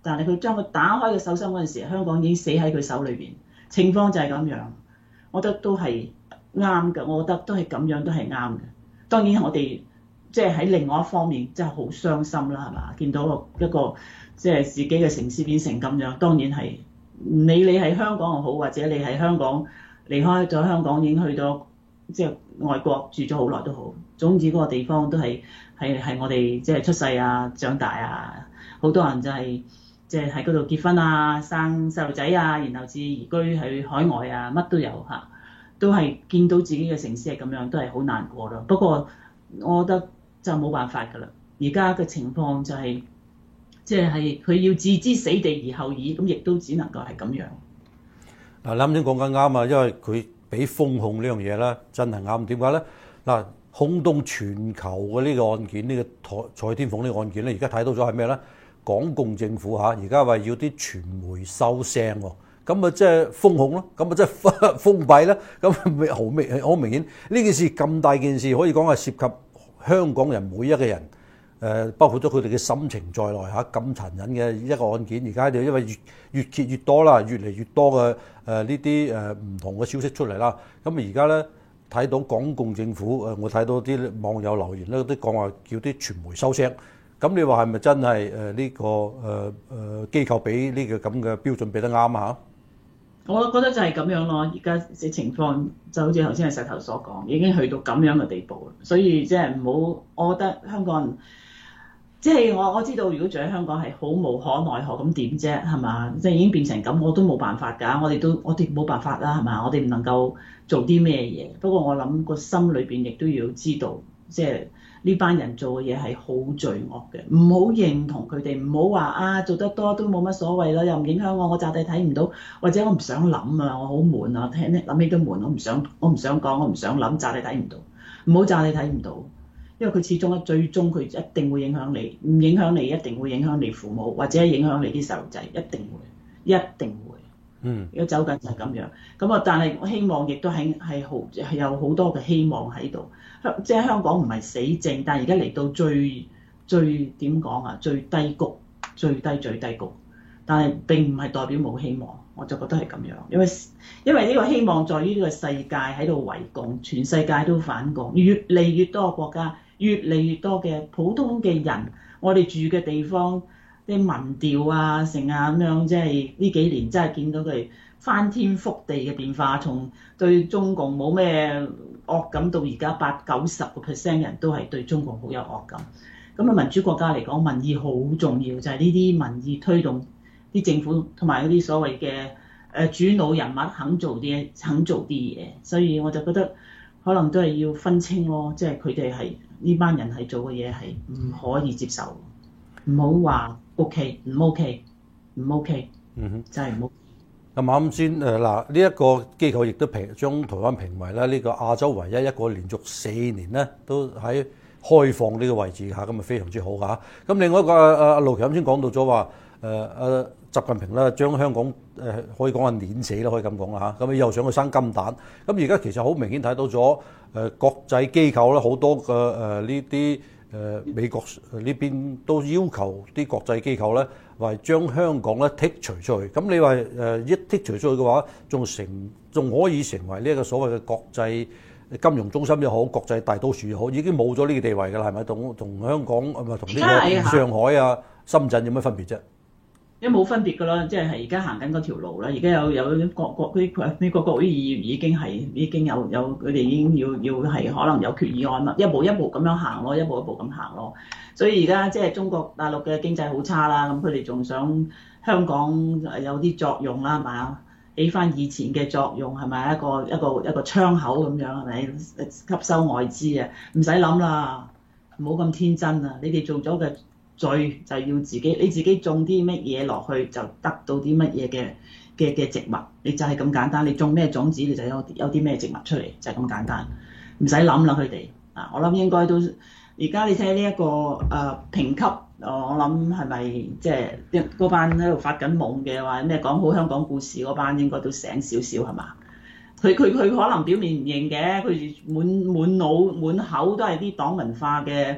但係佢將佢打開個手心嗰陣時，香港已經死喺佢手裏邊。情況就係咁樣，我覺得都係啱嘅。我覺得都係咁樣，都係啱嘅。當然我哋即係喺另外一方面真係好傷心啦，係嘛？見到一個即係自己嘅城市變成咁樣，當然係唔理你喺香港又好，或者你喺香港離開咗香港已經去到即係外國住咗好耐都好，總之嗰個地方都係係係我哋即係出世啊、長大啊，好多人就係即係喺嗰度結婚啊、生細路仔啊，然後至移居去海外啊，乜都有嚇，都係見到自己嘅城市係咁樣，都係好難過咯。不過我覺得就冇辦法㗎啦，而家嘅情況就係即係佢要置之死地而後已，咁亦都只能夠係咁樣。 嗱，你啱先講緊啱啊，因為佢俾封控呢樣嘢咧，真係啱。點解咧？嗱，轟動全球嘅呢個案件，呢、呢個蔡天鳳呢個案件咧，而家睇到咗係咩咧？港共政府嚇，而家話要啲傳媒收聲喎，咁啊即係封控咯，咁啊即係封閉啦，咁好明好明顯呢件事咁大件事，可以講係涉及香港人每一個人。誒包括咗佢哋嘅心情在內嚇，咁殘忍嘅一個案件，而家就因為越越揭越多啦，越嚟越多嘅誒呢啲誒唔同嘅消息出嚟啦。咁啊而家咧睇到港共政府誒，我睇到啲網友留言咧都講話叫啲傳媒收聲。咁你話係咪真係誒呢個誒誒機構俾呢個咁嘅標準俾得啱啊？ 我覺得就係咁樣咯，而家嘅情況就好似頭先阿石頭所講，已經去到咁樣嘅地步啦。所以即係唔好，我覺得香港人。即係我我知道，如果住喺香港係好無可奈何咁點啫，係嘛？即係已經變成咁，我都冇辦法㗎。我哋都我哋冇辦法啦，係嘛？我哋唔能夠做啲咩嘢。不過我諗個心裏邊亦都要知道，即係呢班人做嘅嘢係好罪惡嘅。唔好認同佢哋，唔好話啊做得多都冇乜所謂啦，又唔影響我，我咋地睇唔到，或者我唔想諗啊，我好悶啊，聽諗起都悶，我唔想我唔想講，我唔想諗，咋地睇唔到，唔好咋地睇唔到。因為佢始終咧，最終佢一定會影響你，唔影響你一定會影響你父母，或者影響你啲細路仔，一定會，一定會。嗯，而家走緊就係咁樣。咁啊，但係我希望亦都係係好係有好多嘅希望喺度。香即係香港唔係死症，但係而家嚟到最最點講啊？最低谷，最低最低谷。但係並唔係代表冇希望，我就覺得係咁樣。因為因為呢個希望在於呢個世界喺度圍攻，全世界都反共，越嚟越多國家。越嚟越多嘅普通嘅人，我哋住嘅地方啲民調啊、成啊咁樣，即係呢幾年真係見到佢翻天覆地嘅變化，從對中共冇咩惡感到而家八九十個 percent 人都係對中共好有惡感。咁啊，民主國家嚟講，民意好重要，就係呢啲民意推動啲政府同埋嗰啲所謂嘅誒主腦人物肯做啲肯做啲嘢，所以我就覺得可能都係要分清咯，即係佢哋係。呢班人係做嘅嘢係唔可以接受，唔好話 OK，唔 OK，唔 OK，嗯哼，真係唔好。 咁啱先誒嗱，呢一個機構亦都評將台灣評為咧呢個亞洲唯一一個連續四年咧都喺開放呢個位置嚇，咁啊非常之好嚇。咁另外一個阿阿盧奇啱先講到咗話誒誒習近平咧將香港誒可以講係碾死啦，可以咁講啦嚇。咁又想去生金蛋，咁而家其實好明顯睇到咗。誒國際機構咧好多嘅誒呢啲誒美國呢邊都要求啲國際機構咧話將香港咧剔除出去。咁你話誒一剔除出去嘅話，仲成仲可以成為呢一個所謂嘅國際金融中心又好，國際大都市又好，已經冇咗呢個地位㗎啦，係咪？同同香港唔係同呢個上海啊、深圳有乜分別啫？ 一冇分別㗎啦，即係係而家行緊嗰條路啦。而家有有各國啲美國國會議員已經係已經有有佢哋已經要要係可能有決議案啦，一步一步咁樣行咯，一步一步咁行咯。所以而家即係中國大陸嘅經濟好差啦，咁佢哋仲想香港有啲作用啦，係嘛？起翻以前嘅作用係咪一個一個一個窗口咁樣係咪？吸收外資啊，唔使諗啦，唔好咁天真啊！你哋做咗嘅。罪就係要自己，你自己種啲乜嘢落去，就得到啲乜嘢嘅嘅嘅植物，你就係咁簡單。你種咩種子，你就有有啲咩植物出嚟，就係咁簡單，唔使諗啦佢哋。啊，我諗應該都，而家你睇呢一個誒、呃、評級，我諗係咪即係嗰班喺度發緊夢嘅話咩講好香港故事嗰班應該都醒少少係嘛？佢佢佢可能表面唔認嘅，佢滿滿腦滿口都係啲黨文化嘅。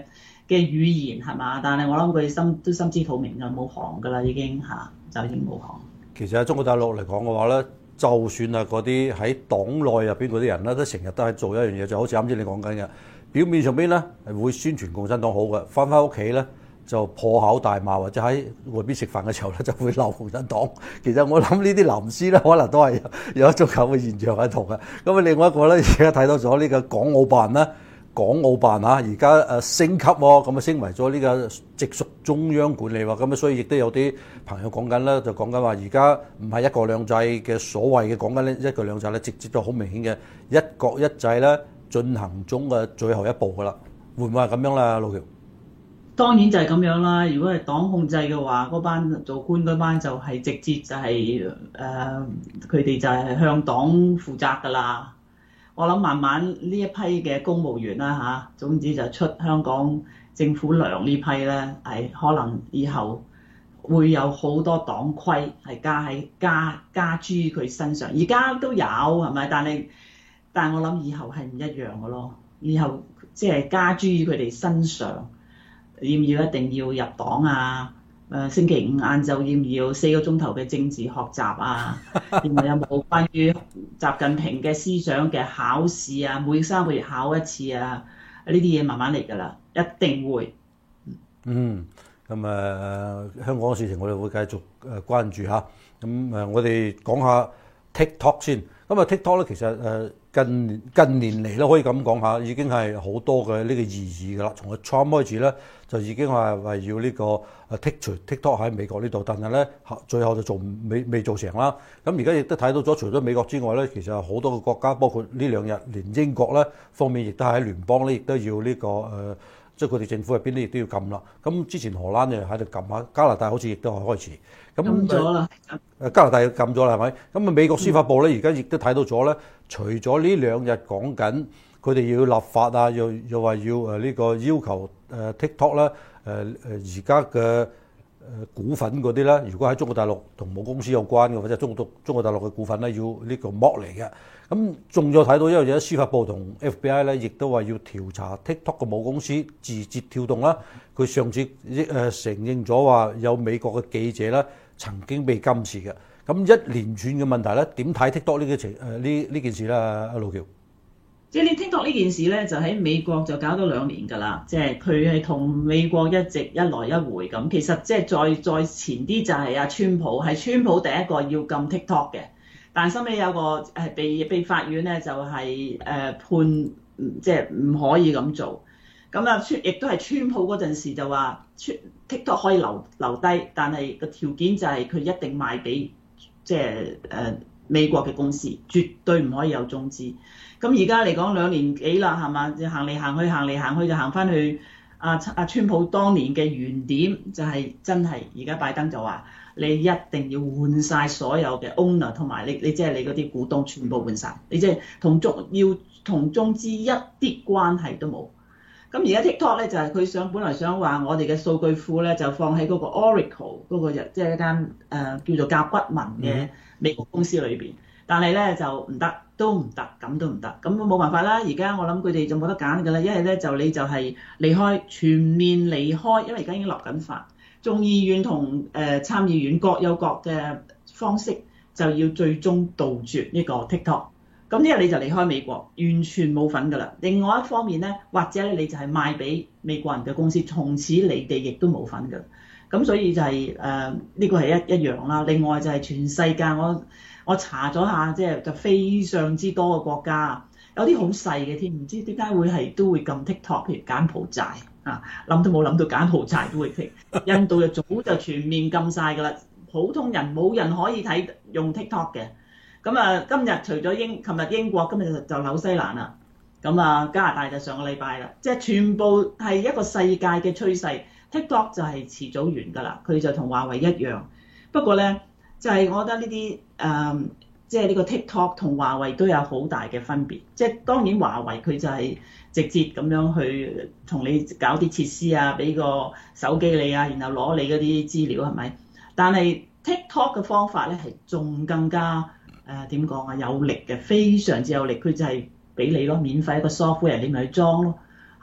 嘅語言係嘛？但係我諗佢心都心知肚明就冇行㗎啦，已經嚇就已經冇行。 其實喺中國大陸嚟講嘅話咧，就算係嗰啲喺黨內入邊嗰啲人咧，都成日都係做一樣嘢，就好似啱先你講緊嘅，表面上邊咧係會宣傳共產黨好嘅，翻返屋企咧就破口大罵，或者喺外邊食飯嘅時候咧就會鬧共產黨。其實我諗呢啲藍絲咧，可能都係有一種咁嘅現象喺度嘅。咁啊，另外一個咧，而家睇到咗呢個港澳辦啦。港澳辦啊，而家誒升級喎，咁啊升為咗呢個直屬中央管理喎，咁啊所以亦都有啲朋友講緊啦，就講緊話而家唔係一國兩制嘅所謂嘅講緊呢一國兩制咧，直接就好明顯嘅一國一制咧進行中嘅最後一步噶啦，會唔會係咁樣啦，老喬？ 當然就係咁樣啦。如果係黨控制嘅話，嗰班做官嗰班就係直接就係誒佢哋就係向黨負責㗎啦。我諗慢慢呢一批嘅公務員啦嚇，總之就出香港政府糧呢批咧，係可能以後會有好多黨規係加喺加加諸佢身上，而家都有係咪？但係但係我諗以後係唔一樣嘅咯，以後即係加諸於佢哋身上，要唔要一定要入黨啊？誒星期五晏晝要唔要四個鐘頭嘅政治學習啊？然後有冇關於習近平嘅思想嘅考試啊？每三個月考一次啊？呢啲嘢慢慢嚟㗎啦，一定會。 嗯，咁誒、呃、香港嘅事情我哋會繼續誒關注下。咁誒我哋講下 TikTok 先。咁啊 TikTok 咧其實誒近近年嚟咧可以咁講下，已經係好多嘅呢個意義㗎啦。從個 Trump 開始咧，就已經係話要呢個誒剔除 TikTok 喺美國呢度，但係咧最後就做未未做成啦。咁而家亦都睇到咗，除咗美國之外咧，其實好多個國家，包括呢兩日連英國咧方面，亦都喺聯邦咧，亦都要呢個誒，即係佢哋政府入邊咧，亦都要禁啦。咁之前荷蘭又喺度禁下，加拿大好似亦都係開始。 禁咗啦。 誒加拿大禁咗啦，係咪？咁啊美國司法部咧，而家亦都睇到咗咧，除咗呢兩日講緊佢哋要立法啊，又又話要誒呢個要求誒 TikTok 啦，誒誒而家嘅誒股份嗰啲咧，如果喺中國大陸同母公司有關嘅，或者中國中國大陸嘅股份咧，要呢個剝離嘅。咁仲有睇到一樣嘢，司法部同 F B I 咧，亦都話要調查 TikTok 嘅母公司字節跳動啦。佢上次誒承認咗話有美國嘅記者咧曾經被監視嘅。咁一連串嘅問題咧，點睇 TikTok 呢個情誒呢呢件事咧？阿老喬， 即係你 TikTok 呢件事咧，就喺美國就搞咗兩年㗎啦。即係佢係同美國一直一來一回咁。其實即係再再前啲就係阿川普，係川普第一個要禁 TikTok 嘅。但係收尾有個誒被被法院咧就係誒判即係唔可以咁做。咁啊川亦都係川普嗰陣時就話 TikTok 可以留留低，但係個條件就係佢一定賣俾即係誒美國嘅公司，絕對唔可以有中資。咁而家嚟講兩年幾啦，係嘛？行嚟行去，行嚟行去就行翻去阿阿川普當年嘅原點，就係、是、真係而家拜登就話你一定要換晒所有嘅 owner 同埋你你即係你嗰啲股東全部換晒，你即係同中要同中資一啲關係都冇。咁而家 TikTok 咧就係、是、佢想本來想話我哋嘅數據庫咧就放喺嗰個 Oracle 嗰個即係一間誒、呃、叫做甲骨文嘅美國公司裏邊，但係咧就唔得，都唔得，咁都唔得，咁冇辦法啦。而家我諗佢哋就冇得揀㗎啦，一係咧就你就係離開，全面離開，因為而家已經落緊法，眾議院同誒、呃、參議院各有各嘅方式，就要最終杜絕呢個 TikTok。咁呢個你就離開美國，完全冇份㗎啦。另外一方面咧，或者咧你就係賣俾美國人嘅公司，從此你哋亦都冇份㗎。咁所以就係誒呢個係一一樣啦。另外就係全世界我我查咗下，即係就非常之多嘅國家，有啲好細嘅添，唔知點解會係都會禁 TikTok，譬如柬埔寨啊，諗都冇諗到柬埔寨都會停。印度就早就全面禁晒㗎啦，普通人冇人可以睇用 TikTok 嘅。咁啊，今日除咗英，琴日英國，今日就就紐西蘭啦。咁啊，加拿大就上個禮拜啦，即係全部係一個世界嘅趨勢。TikTok 就係遲早完㗎啦，佢就同華為一樣。不過咧，就係、是、我覺得呢啲誒，即係呢個 TikTok 同華為都有好大嘅分別。即係當然華為佢就係直接咁樣去同你搞啲設施啊，俾個手機你啊，然後攞你嗰啲資料係咪？但係 TikTok 嘅方法咧係仲更加。誒點講啊？有力嘅，非常之有力。佢就係俾你咯，免費一個 software，你咪去裝咯嚇。咁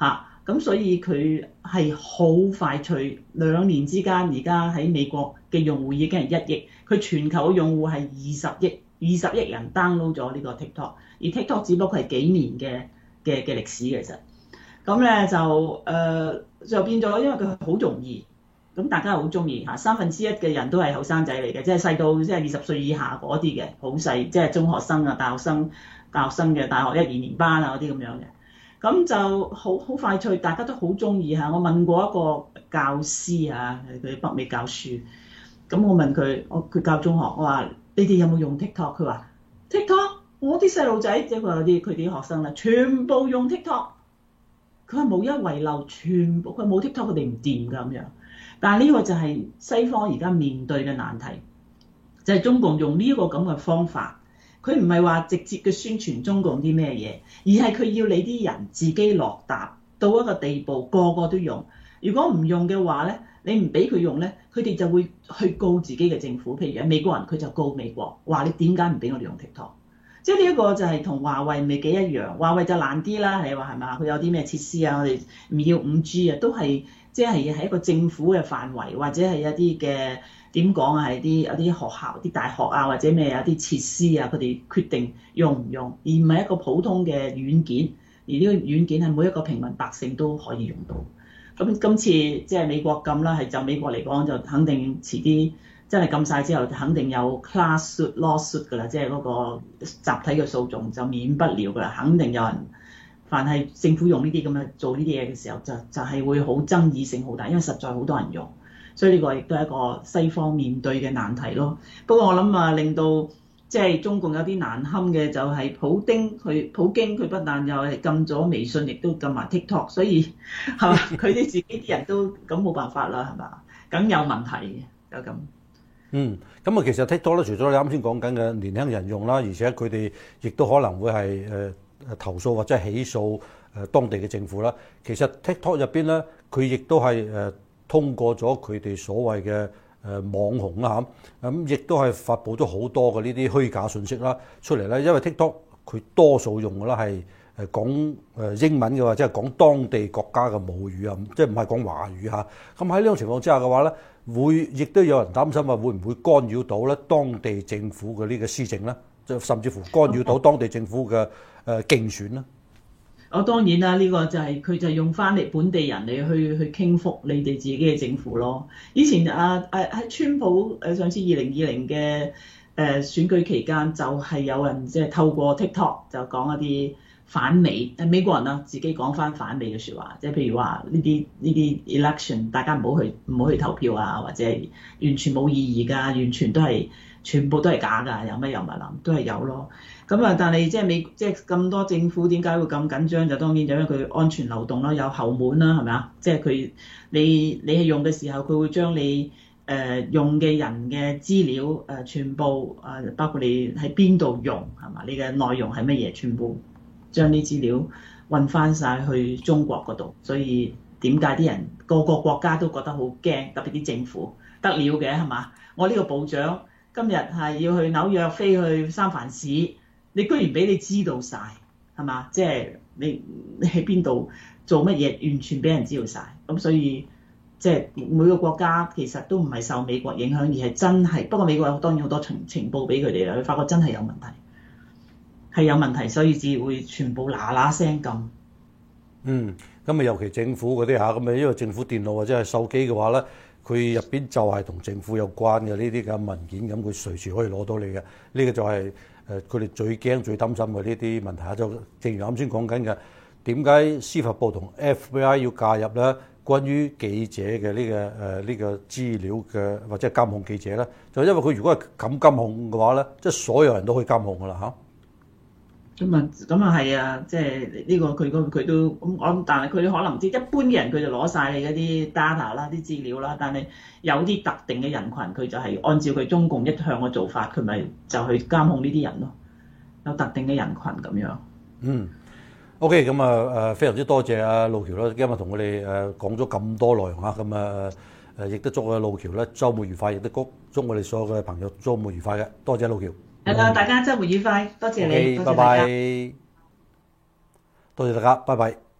咁所以佢係好快脆，兩年之間，而家喺美國嘅用戶已經係一億，佢全球嘅用戶係二十億，二十億人 download 咗呢個 TikTok，而 TikTok 只不過係幾年嘅嘅嘅歷史其實，咁咧就誒、呃、就變咗，因為佢好容易，咁大家好中意嚇，三分之一嘅人都係後生仔嚟嘅，即係細到即係二十歲以下嗰啲嘅，好細，即係中學生啊、大學生、大學生嘅大學一二年班啊嗰啲咁樣嘅。咁就好好快脆，大家都好中意嚇。我問過一個教師嚇，佢北美教書。咁我問佢，我佢教中學，我話你哋有冇用 TikTok？ 佢話 TikTok， 我啲細路仔即係佢啲佢啲學生啦，全部用 TikTok。佢話冇一遺漏，全部佢冇 TikTok， 佢哋唔掂㗎咁樣。但係呢個就係西方而家面對嘅難題，就係、是、中共用呢個咁嘅方法。佢唔係話直接嘅宣傳中共啲咩嘢，而係佢要你啲人自己落達到一個地步，個個都用。如果唔用嘅話咧，你唔俾佢用咧，佢哋就會去告自己嘅政府。譬如美國人，佢就告美國，話你點解唔俾我哋用 TikTok？ 即係呢一個就係同華為未幾一樣。華為就難啲啦，你話係嘛？佢有啲咩設施啊？我哋唔要五 G 啊，都係即係喺一個政府嘅範圍，或者係一啲嘅。點講啊？係啲有啲學校、啲大學啊，或者咩有啲設施啊，佢哋決定用唔用，而唔係一個普通嘅軟件。而呢個軟件係每一個平民百姓都可以用到。咁今次即係美國禁啦，係就美國嚟講就肯定遲啲真係禁晒之後，肯定有 class suit lawsuit 㗎啦，即係嗰個集體嘅訴訟就免不了㗎啦。肯定有人，凡係政府用呢啲咁嘅做呢啲嘢嘅時候，就就係會好爭議性好大，因為實在好多人用。所以呢個亦都係一個西方面對嘅難題咯。不過我諗啊，令到即係中共有啲難堪嘅就係普丁佢普京佢不但又係禁咗微信，亦都禁埋 TikTok， 所以係嘛，佢哋自己啲人都咁冇辦法啦，係嘛，梗有問題嘅就咁。 嗯，咁啊，其實 TikTok 咧，除咗你啱先講緊嘅年輕人用啦，而且佢哋亦都可能會係誒投訴或者起訴誒當地嘅政府啦。其實 TikTok 入邊咧，佢亦都係誒。通過咗佢哋所謂嘅誒網紅啦嚇，咁亦都係發布咗好多嘅呢啲虛假信息啦出嚟咧。因為 TikTok 佢多數用嘅啦係誒講誒英文嘅或者係講當地國家嘅母語啊，即係唔係講華語嚇。咁喺呢種情況之下嘅話咧，會亦都有人擔心話會唔會干擾到咧當地政府嘅呢個施政咧，就甚至乎干擾到當地政府嘅誒競選咧。 我當然啦，呢、這個就係、是、佢就用翻嚟本地人嚟去去傾覆你哋自己嘅政府咯。以前啊啊喺川普誒上次二零二零嘅誒選舉期間，就係有人即係透過 TikTok 就講一啲反美誒美國人啊，自己講翻反美嘅説話，即係譬如話呢啲呢啲 election 大家唔好去唔好去投票啊，或者係完全冇意義㗎，完全都係全部都係假㗎，有乜有物諗都係有咯。咁啊，但係即係美即係咁多政府點解會咁緊張？就當然就因為佢安全流動啦，有後門啦，係咪啊？即係佢你你係用嘅時候，佢會將你誒、呃、用嘅人嘅資料誒、呃、全部誒、呃、包括你喺邊度用係嘛？你嘅內容係乜嘢？全部將啲資料運翻晒去中國嗰度。所以點解啲人個個國家都覺得好驚？特別啲政府得了嘅係嘛？我呢個部長今日係要去紐約飛去三藩市。你居然俾你知道晒，係嘛？即係你你喺邊度做乜嘢，完全俾人知道晒。咁所以即係每個國家其實都唔係受美國影響，而係真係。不過美國有當然好多情情報俾佢哋啦，佢發覺真係有問題，係有問題，所以至會全部嗱嗱聲禁。 嗯，咁啊，尤其政府嗰啲嚇，咁啊，因為政府電腦或者係手機嘅話咧，佢入邊就係同政府有關嘅呢啲嘅文件，咁佢隨時可以攞到你嘅。呢、這個就係、是。誒佢哋最驚最擔心嘅呢啲問題啊，就正如啱先講緊嘅，點解司法部同 F B I 要介入咧？關於記者嘅呢、這個誒呢、呃這個資料嘅或者監控記者咧，就因為佢如果係咁監控嘅話咧，即係所有人都可以監控㗎啦嚇。 咁啊，咁啊係啊，即係呢個佢佢都咁我諗，但係佢可能即係一般嘅人佢就攞晒你嗰啲 data 啦、啲資料啦，但係有啲特定嘅人群佢就係按照佢中共一向嘅做法，佢咪就去監控呢啲人咯，有特定嘅人群咁樣。嗯。 OK， 咁啊誒非常之多謝阿路橋啦，今日同我哋誒講咗咁多內容嚇，咁啊誒亦都祝阿路橋咧週末愉快，亦都祝祝我哋所有嘅朋友週末愉快嘅，多謝路橋。 係啦，大家週末愉快，多謝你， okay， 多謝大家。 拜拜，多謝大家，拜拜。